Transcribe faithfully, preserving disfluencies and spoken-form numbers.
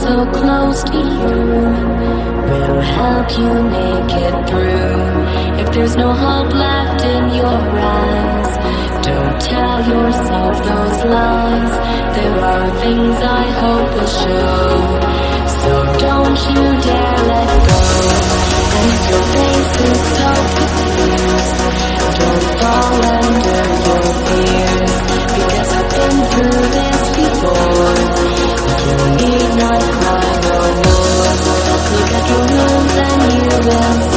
so close to you will help you make it through. If there's no hope left in your eyes, don't tell yourself those lies. There are things I hope will show, so don't you dare let go. And if your face is so confused, don't fall under your fears, because I've been through this before. You need not cry no more. Look at your wounds and you will see